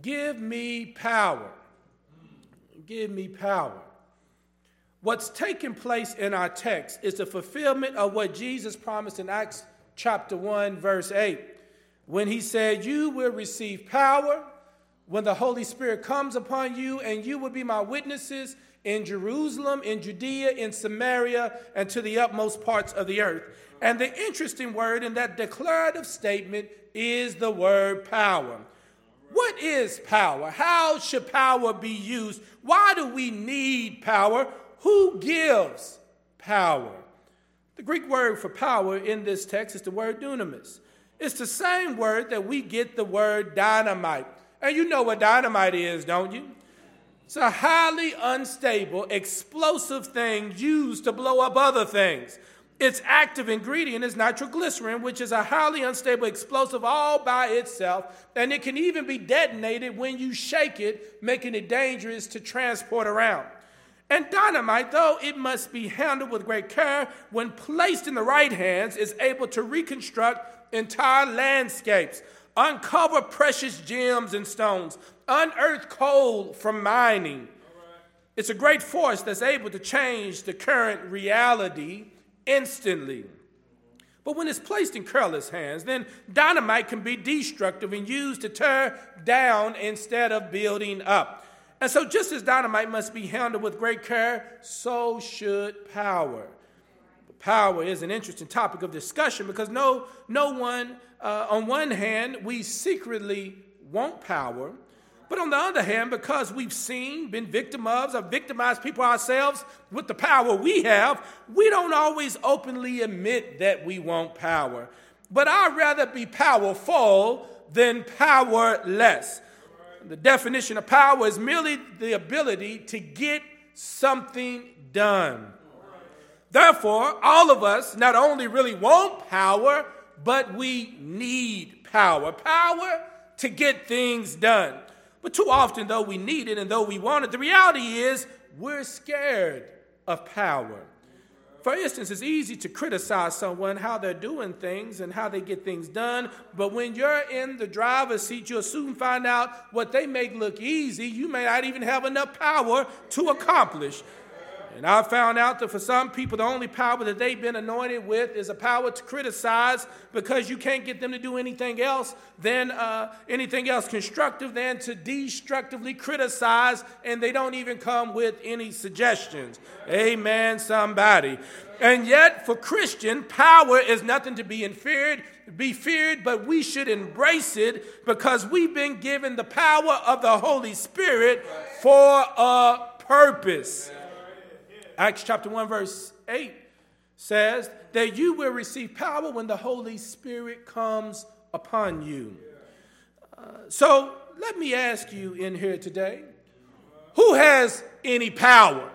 give me power. Give me power. What's taking place in our text is the fulfillment of what Jesus promised in Acts chapter 1, verse 8, when he said, you will receive power when the Holy Spirit comes upon you, and you will be my witnesses in Jerusalem, in Judea, in Samaria, and to the utmost parts of the earth. And the interesting word in that declarative statement is the word power. What is power? How should power be used? Why do we need power? Who gives power? The Greek word for power in this text is the word dunamis. It's the same word that we get the word dynamite. And you know what dynamite is, don't you? It's a highly unstable, explosive thing used to blow up other things. Its active ingredient is nitroglycerin, which is a highly unstable explosive all by itself, and it can even be detonated when you shake it, making it dangerous to transport around. And dynamite, though it must be handled with great care, when placed in the right hands, is able to reconstruct entire landscapes, uncover precious gems and stones, unearth coal from mining. It's a great force that's able to change the current reality instantly. But when it's placed in careless hands, then dynamite can be destructive and used to tear down instead of building up. And so just as dynamite must be handled with great care, so should power. Power is an interesting topic of discussion because no one, on one hand, we secretly want power. But on the other hand, because we've seen, been victim of, or victimized people ourselves with the power we have, we don't always openly admit that we want power. But I'd rather be powerful than powerless. The definition of power is merely the ability to get something done. Therefore, all of us not only really want power, but we need power. Power to get things done. But too often, though we need it and though we want it, the reality is we're scared of power. For instance, it's easy to criticize someone, how they're doing things and how they get things done. But when you're in the driver's seat, you'll soon find out what they make look easy, you may not even have enough power to accomplish. And I found out that for some people, the only power that they've been anointed with is a power to criticize because you can't get them to do anything else constructive than to destructively criticize, and they don't even come with any suggestions. Amen, somebody. And yet, for Christian, power is nothing to be feared, but we should embrace it because we've been given the power of the Holy Spirit for a purpose. Acts chapter 1, verse 8 says that you will receive power when the Holy Spirit comes upon you. So let me ask you in here today, who has any power?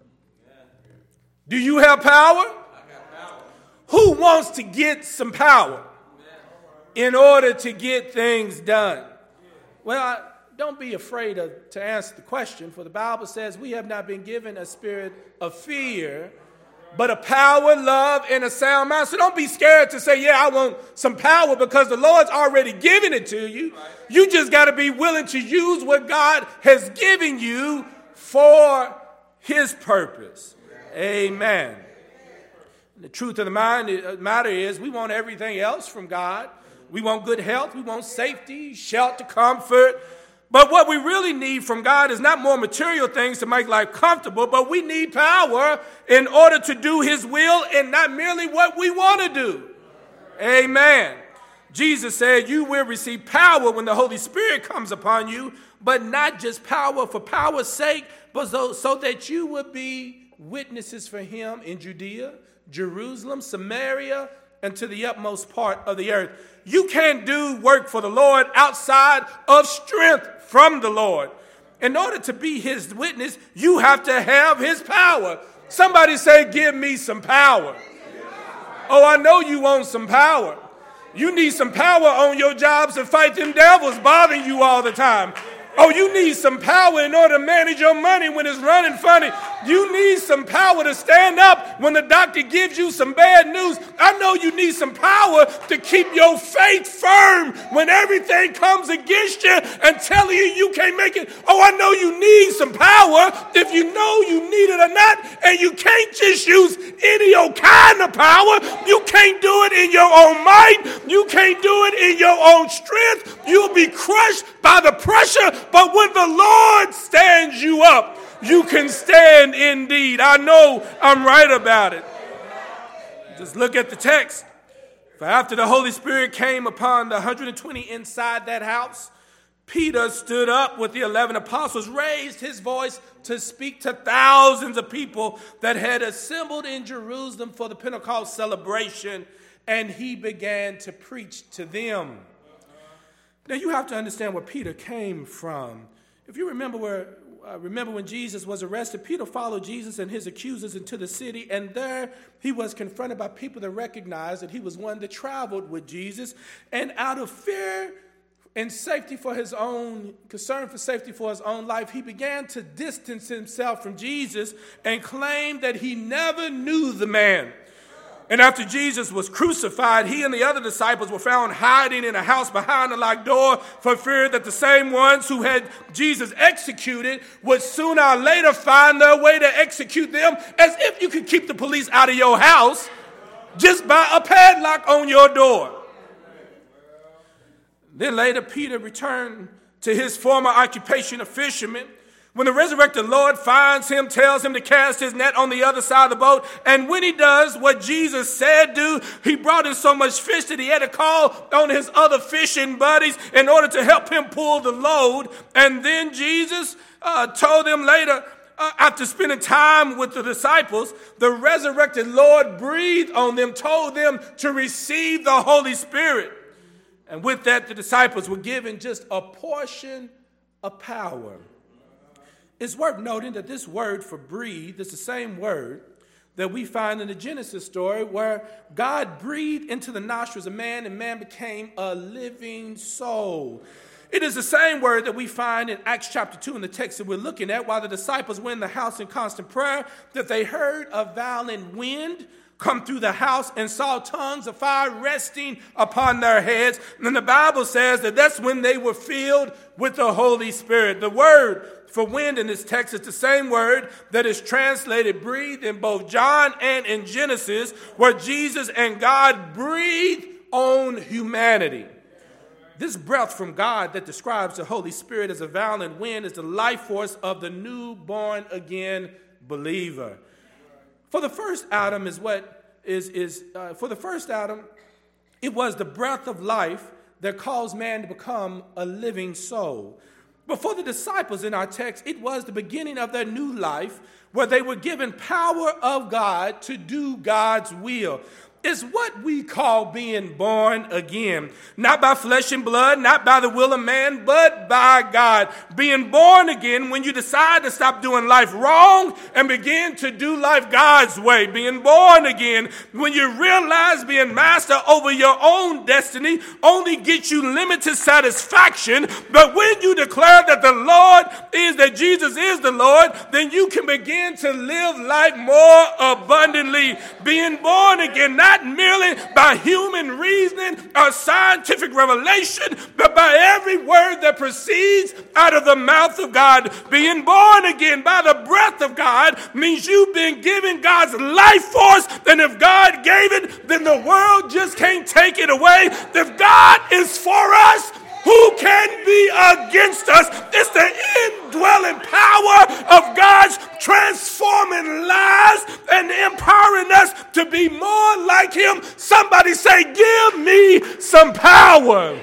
Do you have power? Who wants to get some power in order to get things done? Well, don't be afraid to answer the question, for the Bible says we have not been given a spirit of fear, but a power, love, and a sound mind. So don't be scared to say, yeah, I want some power, because the Lord's already given it to you. You just got to be willing to use what God has given you for his purpose. Amen. The truth of the matter is we want everything else from God. We want good health. We want safety, shelter, comfort. But what we really need from God is not more material things to make life comfortable, but we need power in order to do his will and not merely what we want to do. Amen. Jesus said you will receive power when the Holy Spirit comes upon you, but not just power for power's sake, but so that you will be witnesses for him in Judea, Jerusalem, Samaria, and to the utmost part of the earth. You can't do work for the Lord outside of strength from the Lord. In order to be his witness, you have to have his power. Somebody say, give me some power. Oh, I know you want some power. You need some power on your jobs to fight them devils bothering you all the time. Oh, you need some power in order to manage your money when it's running funny. You need some power to stand up when the doctor gives you some bad news. I know you need some power to keep your faith firm when everything comes against you and telling you can't make it. Oh, I know you need some power if you know you need it or not. And you can't just use any old kind of power. You can't do it in your own might. You can't do it in your own strength. You'll be crushed by the pressure. But when the Lord stands you up, you can stand indeed. I know I'm right about it. Just look at the text. For after the Holy Spirit came upon the 120 inside that house, Peter stood up with the 11 apostles, raised his voice to speak to thousands of people that had assembled in Jerusalem for the Pentecost celebration, and he began to preach to them. Now you have to understand where Peter came from. If you remember when Jesus was arrested, Peter followed Jesus and his accusers into the city, and there he was confronted by people that recognized that he was one that traveled with Jesus, and out of fear and safety for his own, concern for safety for his own life, he began to distance himself from Jesus and claimed that he never knew the man. And after Jesus was crucified, he and the other disciples were found hiding in a house behind a locked door for fear that the same ones who had Jesus executed would sooner or later find their way to execute them, as if you could keep the police out of your house just by a padlock on your door. Then later, Peter returned to his former occupation of fisherman. When the resurrected Lord finds him, tells him to cast his net on the other side of the boat. And when he does what Jesus said do, he brought in so much fish that he had to call on his other fishing buddies in order to help him pull the load. And then Jesus told them later, after spending time with the disciples, the resurrected Lord breathed on them, told them to receive the Holy Spirit. And with that, the disciples were given just a portion of power. It's worth noting that this word for breathe is the same word that we find in the Genesis story where God breathed into the nostrils of man and man became a living soul. It is the same word that we find in Acts chapter 2 in the text that we're looking at while the disciples were in the house in constant prayer, that they heard a violent wind come through the house and saw tongues of fire resting upon their heads. And the Bible says that that's when they were filled with the Holy Spirit. The word for wind in this text is the same word that is translated breathe in both John and in Genesis, where Jesus and God breathe on humanity. This breath from God that describes the Holy Spirit as a violent wind is the life force of the newborn again believer. For the first Adam it was the breath of life that caused man to become a living soul. But for the disciples in our text, it was the beginning of their new life where they were given power of God to do God's will. It's what we call being born again. Not by flesh and blood, not by the will of man, but by God. Being born again when you decide to stop doing life wrong and begin to do life God's way. Being born again when you realize being master over your own destiny only gets you limited satisfaction. But when you declare that that Jesus is the Lord, then you can begin to live life more abundantly. Being born again, not merely by human reasoning or scientific revelation, but by every word that proceeds out of the mouth of God. Being born again by the breath of God means you've been given God's life force, and if God gave it, then the world just can't take it away. If God is for us, who can be against us? It's the indwelling power of God's transforming lives and empowering us to be more like Him. Somebody say, give me some power.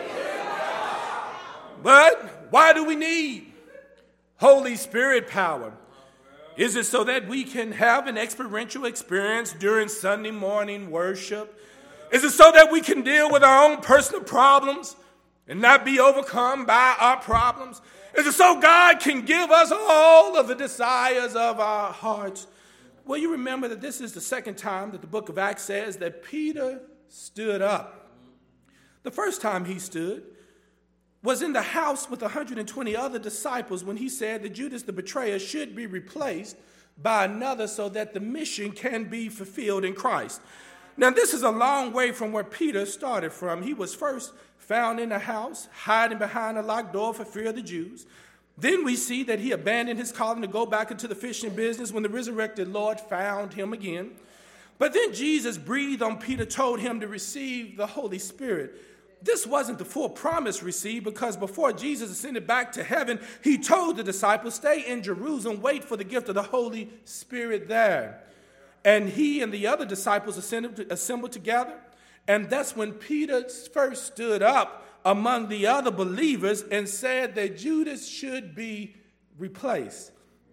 But why do we need Holy Spirit power? Is it so that we can have an experiential experience during Sunday morning worship? Is it so that we can deal with our own personal problems and not be overcome by our problems? Is it so God can give us all of the desires of our hearts? Well, you remember that this is the second time that the book of Acts says that Peter stood up. The first time he stood was in the house with 120 other disciples when he said that Judas the betrayer should be replaced by another so that the mission can be fulfilled in Christ. Now, this is a long way from where Peter started from. He was first found in a house, hiding behind a locked door for fear of the Jews. Then we see that he abandoned his calling to go back into the fishing business when the resurrected Lord found him again. But then Jesus breathed on Peter, told him to receive the Holy Spirit. This wasn't the full promise received, because before Jesus ascended back to heaven, he told the disciples, stay in Jerusalem, wait for the gift of the Holy Spirit there. And he and the other disciples assembled together. And that's when Peter first stood up among the other believers and said that Judas should be replaced.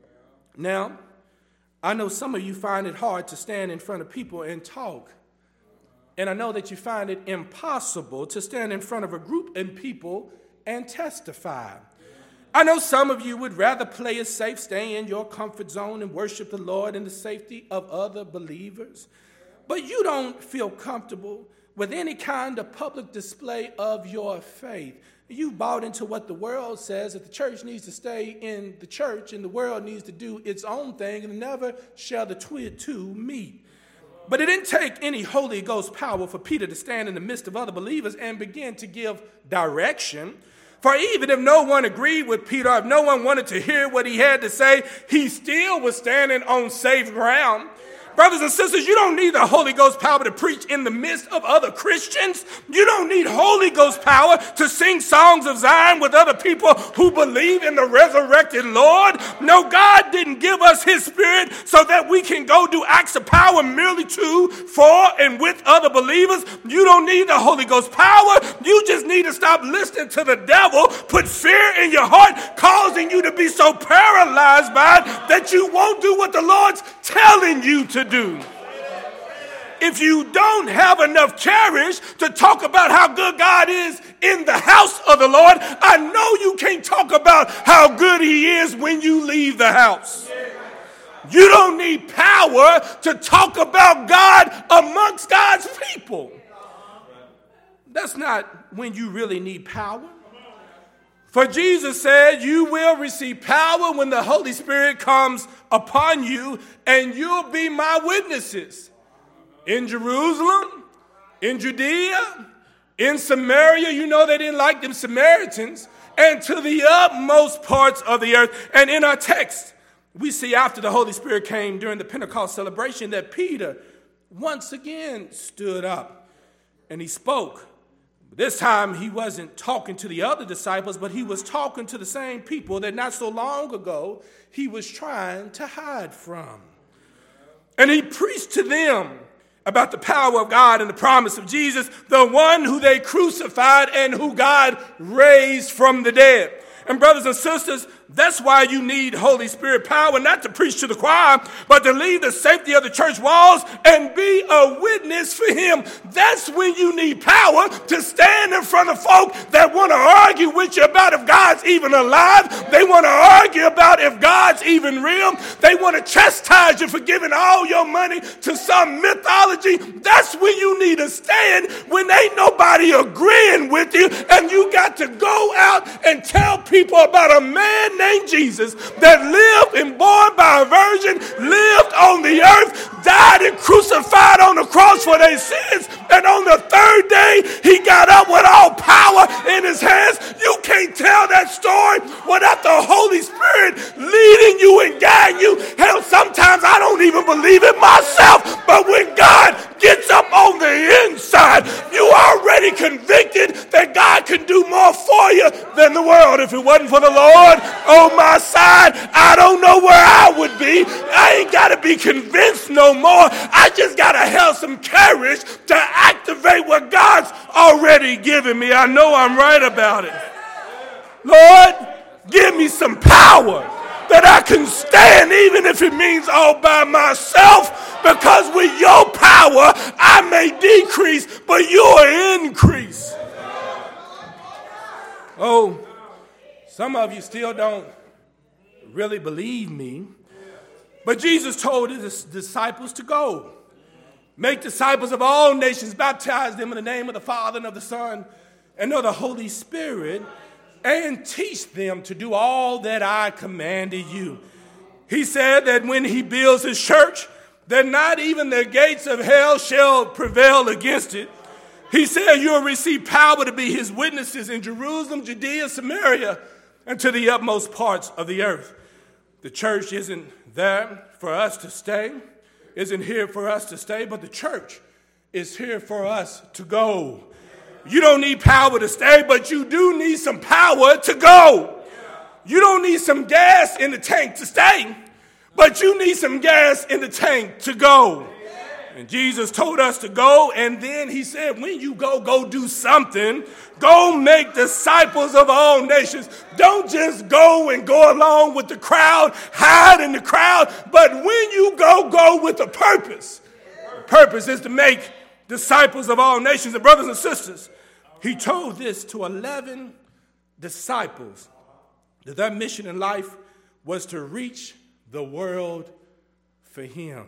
Now, I know some of you find it hard to stand in front of people and talk. And I know that you find it impossible to stand in front of a group and people and testify. I know some of you would rather play it safe, stay in your comfort zone and worship the Lord in the safety of other believers. But you don't feel comfortable with any kind of public display of your faith. You bought into what the world says, that the church needs to stay in the church and the world needs to do its own thing, and never shall the two meet. But it didn't take any Holy Ghost power for Peter to stand in the midst of other believers and begin to give direction. For even if no one agreed with Peter, if no one wanted to hear what he had to say, he still was standing on safe ground. Brothers and sisters, you don't need the Holy Ghost power to preach in the midst of other Christians. You don't need Holy Ghost power to sing songs of Zion with other people who believe in the resurrected Lord. No, God didn't give us his spirit so that we can go do acts of power merely to, for, and with other believers. You don't need the Holy Ghost power. You just need to stop listening to the devil put fear in your heart, causing you to be so paralyzed by it that you won't do what the Lord's telling you to do. If you don't have enough courage to talk about how good God is in the house of the Lord, I know you can't talk about how good he is when you leave the house. You don't need power to talk about God amongst God's people. That's not when you really need power. For Jesus said, you will receive power when the Holy Spirit comes upon you, and you'll be my witnesses in Jerusalem, in Judea, in Samaria. You know they didn't like them Samaritans, and to the utmost parts of the earth. And in our text, we see after the Holy Spirit came during the Pentecost celebration that Peter once again stood up and he spoke. This time he wasn't talking to the other disciples, but he was talking to the same people that not so long ago he was trying to hide from. And he preached to them about the power of God and the promise of Jesus, the one who they crucified and who God raised from the dead. And brothers and sisters, that's why you need Holy Spirit power, not to preach to the choir, but to leave the safety of the church walls and be a witness for him. That's when you need power to stand in front of folk that want to argue with you about if God's even alive. They want to argue about if God's even real. They want to chastise you for giving all your money to some mythology. That's when you need to stand, when ain't nobody agreeing with you, and you got to go out and tell people about a man named Jesus that lived and born by a virgin, lived on the earth, died and crucified on the cross for their sins, and on the third day he got up with all power in his hands. You can't tell that story without the Holy Spirit leading you and guiding you. Hell, sometimes I don't even believe it myself, but when God gets up on the inside, you already convicted that God can do more for you than the world. If it wasn't for the Lord on my side, I don't know where I would be. I ain't got to be convinced no more. I just got to have some courage to activate what God's already given me. I know I'm right about it. Lord, give me some power that I can stand, even if it means all by myself, because with your power I may decrease, but you'll increase. Oh, some of you still don't really believe me, but Jesus told his disciples to go. Make disciples of all nations, baptize them in the name of the Father and of the Son and of the Holy Spirit, and teach them to do all that I commanded you. He said that when he builds his church, that not even the gates of hell shall prevail against it. He said you'll receive power to be his witnesses in Jerusalem, Judea, Samaria, and to the utmost parts of the earth. The church isn't there for us to stay, isn't here for us to stay, but the church is here for us to go. You don't need power to stay, but you do need some power to go. You don't need some gas in the tank to stay, but you need some gas in the tank to go. And Jesus told us to go, and then he said, when you go do something. Go make disciples of all nations. Don't just go and go along with the crowd, hide in the crowd, but when you go with a purpose. The purpose is to make disciples of all nations. And brothers and sisters, he told this to 11 disciples, that their mission in life was to reach the world for him.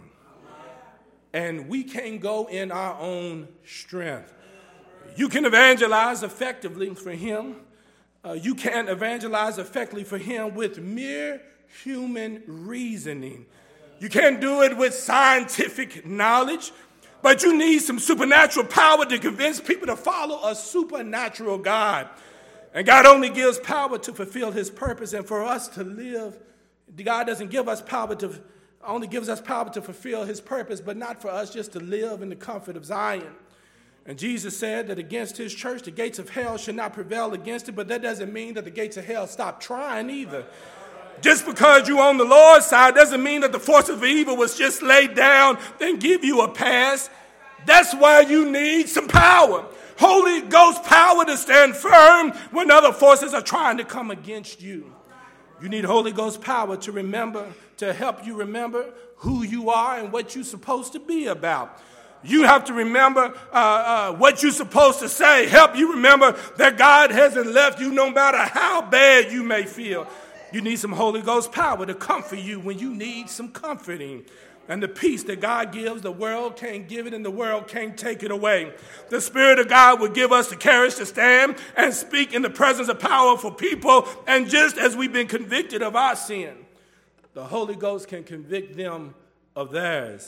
And we can't go in our own strength. You can evangelize effectively for him. You can't evangelize effectively for him with mere human reasoning. You can't do it with scientific knowledge, but you need some supernatural power to convince people to follow a supernatural God. And God only gives power to fulfill his purpose and for us to live. God doesn't give us power to, only gives us power to fulfill his purpose, but not for us just to live in the comfort of Zion. And Jesus said that against his church, the gates of hell should not prevail against it, but that doesn't mean that the gates of hell stop trying either. Just because you're on the Lord's side doesn't mean that the forces of evil was just laid down and give you a pass. That's why you need some power. Holy Ghost power to stand firm when other forces are trying to come against you. You need Holy Ghost power to remember, to help you remember who you are and what you're supposed to be about. You have to remember what you're supposed to say. Help you remember that God hasn't left you no matter how bad you may feel. You need some Holy Ghost power to comfort you when you need some comforting. And the peace that God gives, the world can't give it and the world can't take it away. The Spirit of God will give us the courage to stand and speak in the presence of powerful people. And just as we've been convicted of our sin, the Holy Ghost can convict them of theirs.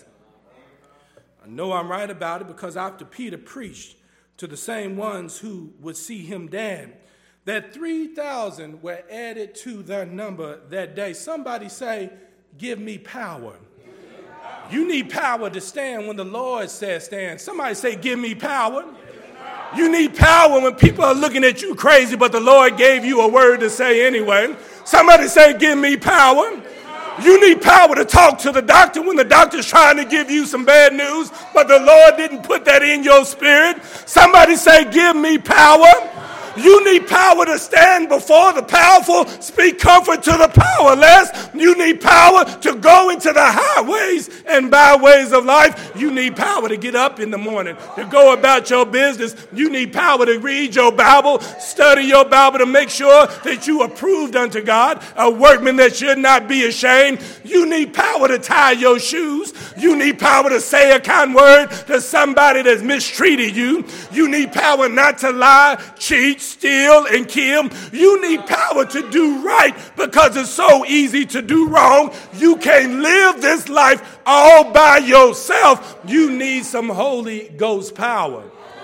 I know I'm right about it because after Peter preached to the same ones who would see him dead, that 3,000 were added to their number that day. Somebody say, give me power. You need power to stand when the Lord says stand. Somebody say, give me power. You need power when people are looking at you crazy, but the Lord gave you a word to say anyway. Somebody say, give me power. You need power to talk to the doctor when the doctor's trying to give you some bad news, but the Lord didn't put that in your spirit. Somebody say, give me power. You need power to stand before the powerful, speak comfort to the powerless. You need power to go into the highways and byways of life. You need power to get up in the morning, to go about your business. You need power to read your Bible, study your Bible to make sure that you are approved unto God, a workman that should not be ashamed. You need power to tie your shoes. You need power to say a kind word to somebody that's mistreated you. You need power not to lie, cheat, steal, and kill. You need power to do right because it's so easy to do wrong. You can't live this life all by yourself. You need some Holy Ghost power.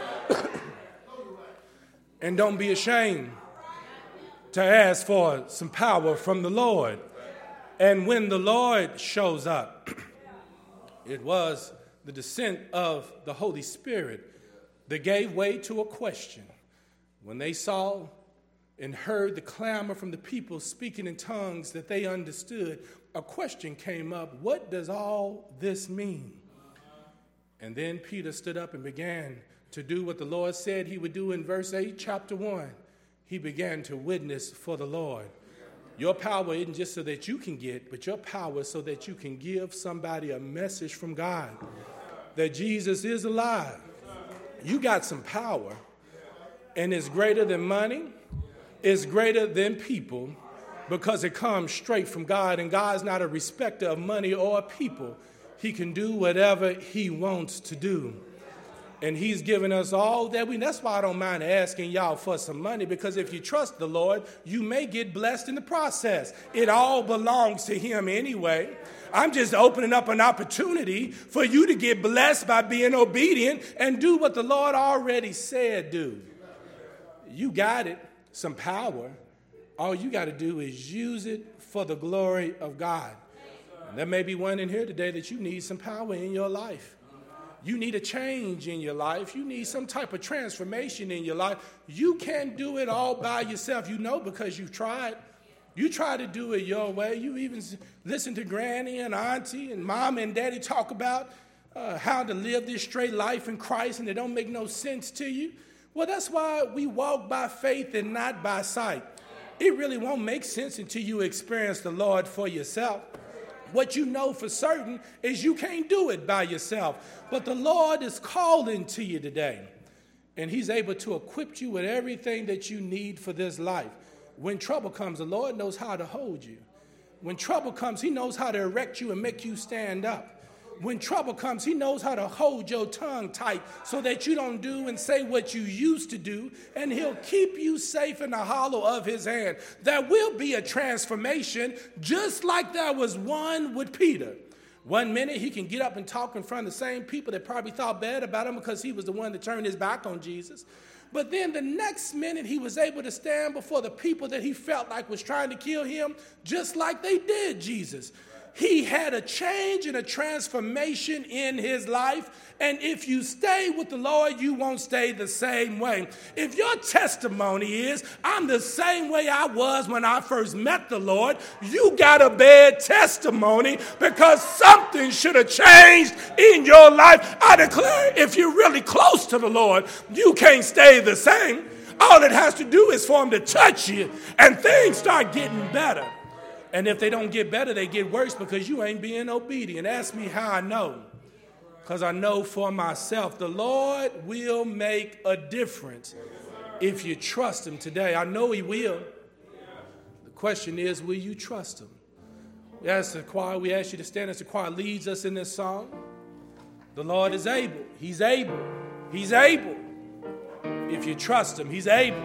And don't be ashamed to ask for some power from the Lord. And when the Lord shows up, it was the descent of the Holy Spirit that gave way to a question. When they saw and heard the clamor from the people speaking in tongues that they understood, a question came up: what does all this mean? And then Peter stood up and began to do what the Lord said he would do in verse 8, chapter 1. He began to witness for the Lord. Your power isn't just so that you can get, but your power is so that you can give somebody a message from God that Jesus is alive. You got some power. And it's greater than money, it's greater than people, because it comes straight from God, and God's not a respecter of money or people. He can do whatever he wants to do. And he's given us all that we, that's why I don't mind asking y'all for some money, because if you trust the Lord, you may get blessed in the process. It all belongs to him anyway. I'm just opening up an opportunity for you to get blessed by being obedient and do what the Lord already said do. You got it, some power. All you got to do is use it for the glory of God. And there may be one in here today that you need some power in your life. You need a change in your life. You need some type of transformation in your life. You can't do it all by yourself. You know, because you've tried. You try to do it your way. You even listen to granny and auntie and mom and daddy talk about how to live this straight life in Christ, and it don't make no sense to you. Well, that's why we walk by faith and not by sight. It really won't make sense until you experience the Lord for yourself. What you know for certain is you can't do it by yourself. But the Lord is calling to you today. And he's able to equip you with everything that you need for this life. When trouble comes, the Lord knows how to hold you. When trouble comes, he knows how to erect you and make you stand up. When trouble comes, he knows how to hold your tongue tight so that you don't do and say what you used to do, and he'll keep you safe in the hollow of his hand. There will be a transformation, just like there was one with Peter. One minute he can get up and talk in front of the same people that probably thought bad about him because he was the one that turned his back on Jesus. But then the next minute he was able to stand before the people that he felt like was trying to kill him, just like they did Jesus. He had a change and a transformation in his life. And if you stay with the Lord, you won't stay the same way. If your testimony is, I'm the same way I was when I first met the Lord, you got a bad testimony, because something should have changed in your life. I declare, if you're really close to the Lord, you can't stay the same. All it has to do is for him to touch you, and things start getting better. And if they don't get better, they get worse because you ain't being obedient. Ask me how I know. Because I know for myself, the Lord will make a difference if you trust him today. I know he will. The question is, will you trust him? We ask the choir, we ask you to stand as the choir leads us in this song. The Lord is able. He's able. He's able. If you trust him, he's able.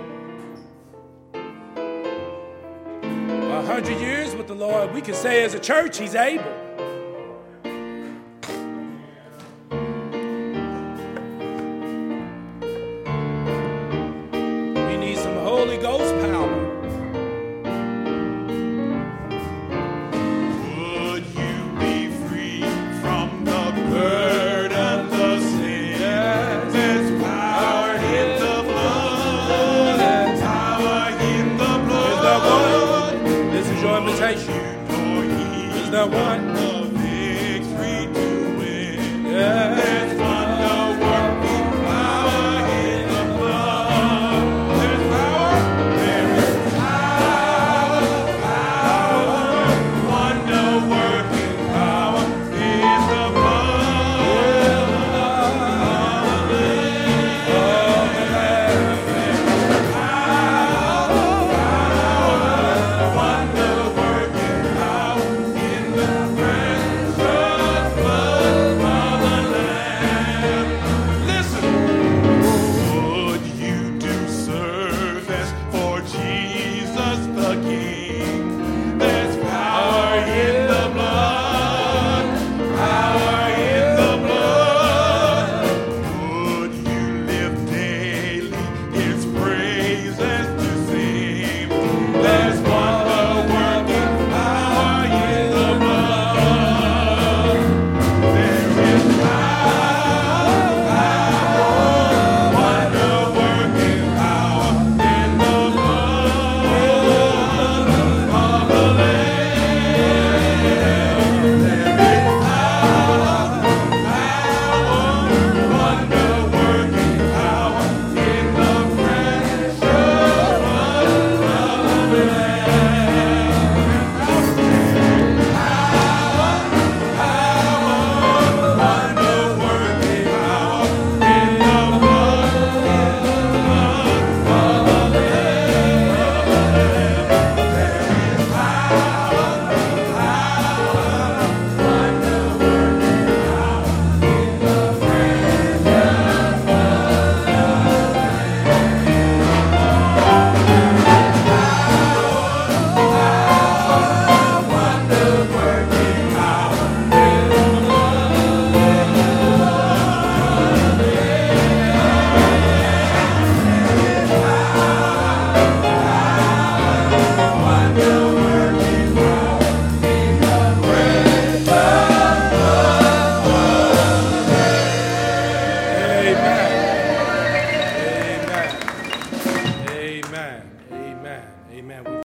100 years with the Lord, we can say as a church, he's able. We need some Holy Ghost power. Would you be free from the burden of sin? There's power in the blood. There's power in the blood. This is your invitation. Is there one? The victory to win. Yeah. There's wonder-working power in the blood. There's power. There is power. Wonder-working power in the blood. Wonder-working power in the precious blood of the Lamb. Amen.